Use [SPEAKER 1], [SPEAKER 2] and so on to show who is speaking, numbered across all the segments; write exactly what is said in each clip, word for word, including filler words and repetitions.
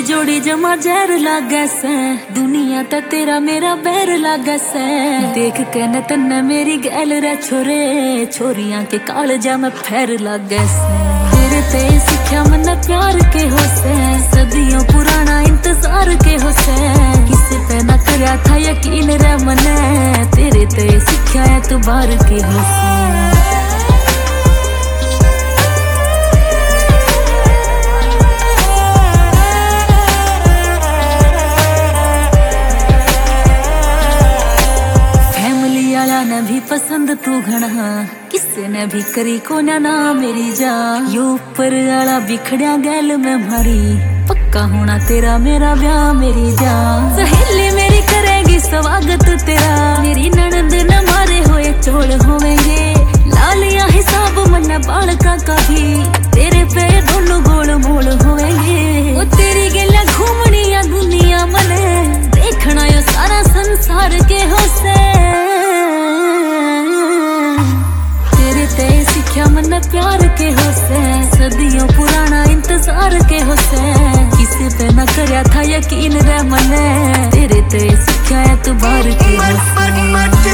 [SPEAKER 1] जोड़ी जमा जहर लागे से, दुनिया तो तेरा मेरा बैर लागे से। देख के न तन्ने मेरी गैल रे छोरे, छोरियां के काल जा मैं फैर लागे से। तेरे ते सिक्ख्या मन प्यार के हो से, सदियों पुराना इंतजार के हो से। किसी पे न करया था यकीन रे मने, तेरे ते सिक्ख्या एतबार के हो से। ने भी पसंद तू घना, किसी ने भी करी को ना ना मेरी जान। यो ऊपर आला बिखड़िया गैल में भारी, पक्का होना तेरा मेरा ब्याह मेरी जान। सहेली मेरी करेगी स्वागत तेरा, मेरी ननद न मारे हुए चोल होवेंगे। लालिया हिसाब मन बालका का भी, तेरे पे दोनों गोल मोल होवेंगे। वो तेरी गैला घूमनी या दुनिया मने, देखना यो सारा संसार के होसे। मन प्यार के हो से, सदियों पुराना इंतजार के हो से। किसी पे न करया था यकीन रे मने, तेरे ते सिक्ख्या एतबार के हो से।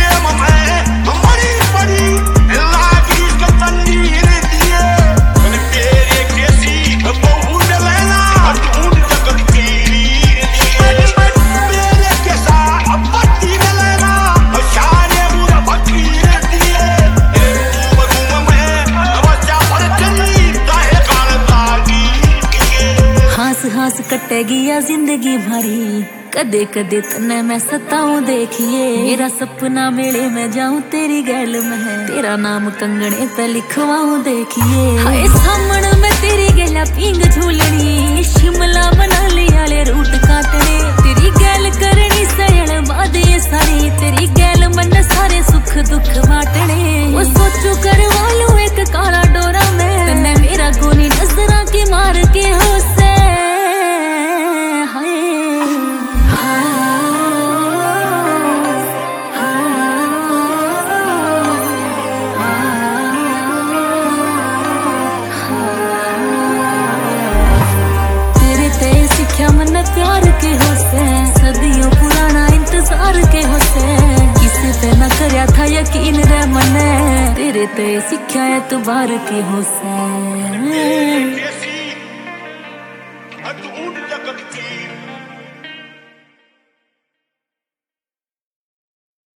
[SPEAKER 1] हास कटेगी या जिंदगी भरी, कदे कदे तन्ने मैं सताऊं देखिए। मेरा सपना मेले में जाऊं तेरी गैल में है, तेरा नाम कंगने पे लिखवाऊं देखिए। हाय सामने में तेरी गैला पींग झूलनी, शिमला मनाली वाले रूट काटने। तेरी गैल करनी सयल बाद ये सारी, तेरी गैल मन सारे सुख दुख बांटने। वो सोचू करवा लूं एक काला डोरा में, तन्ने मेरा गोनी नजरा की मार के हो से। मन प्यार के हो से, सदियों पुराना इंतजार के हो से। किसी पे न करया था यकीन रे मने, तेरे ते सिक्ख्या एतबार के हो से।